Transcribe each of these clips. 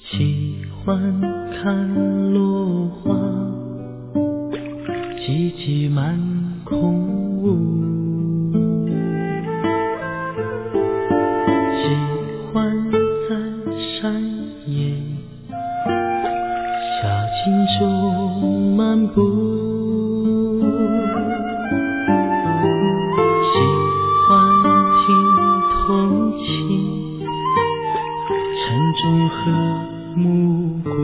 喜欢看落花，寂寂满空无。喜欢在山野小径中漫步，喜欢听童琴晨钟和暮鼓，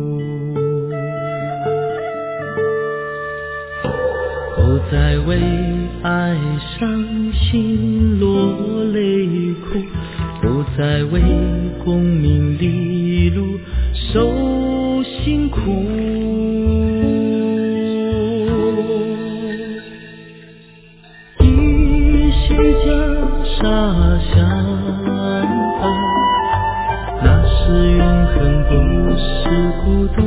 不再为爱伤心落泪哭，不再为功名利禄受辛苦。依稀将傻相伴，那是永恒，不是孤独。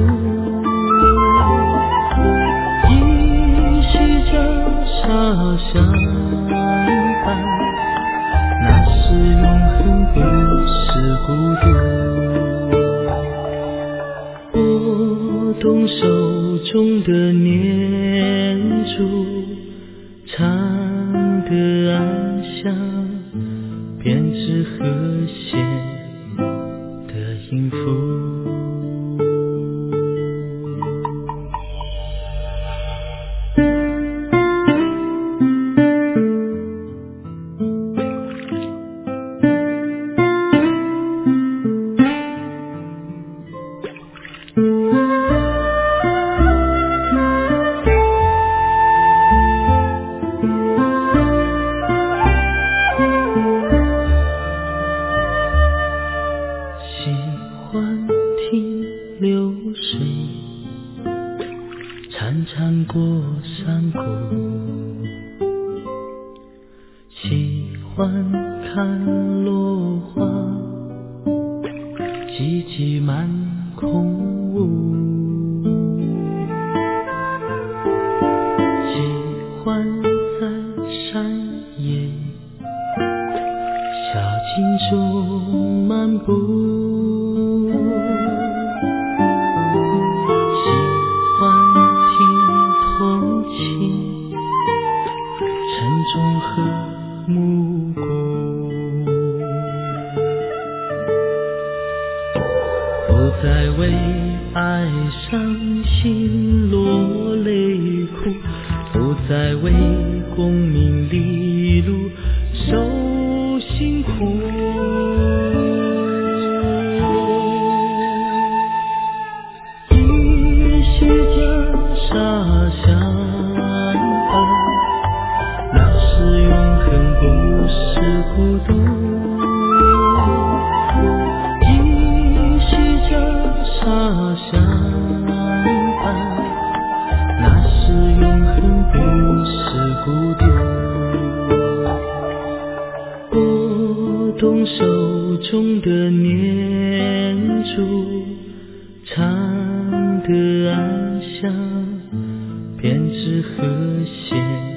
依稀将傻相伴，那是永恒，不是孤独。拨动手中的念珠，唱得安详，编织和谐的音符。喜欢听流水潺潺过山谷，喜欢看落花寂寂满空无。喜欢在山野小径中漫步，喜欢听童琴晨钟和暮鼓，不再为爱伤心落泪哭，不再为功名利禄受辛苦。依稀将傻相伴，那是永恒，不是孤独。依稀将傻相伴，那是永恒，不是孤独。拨动手中的念珠，唱得安详，编织和谐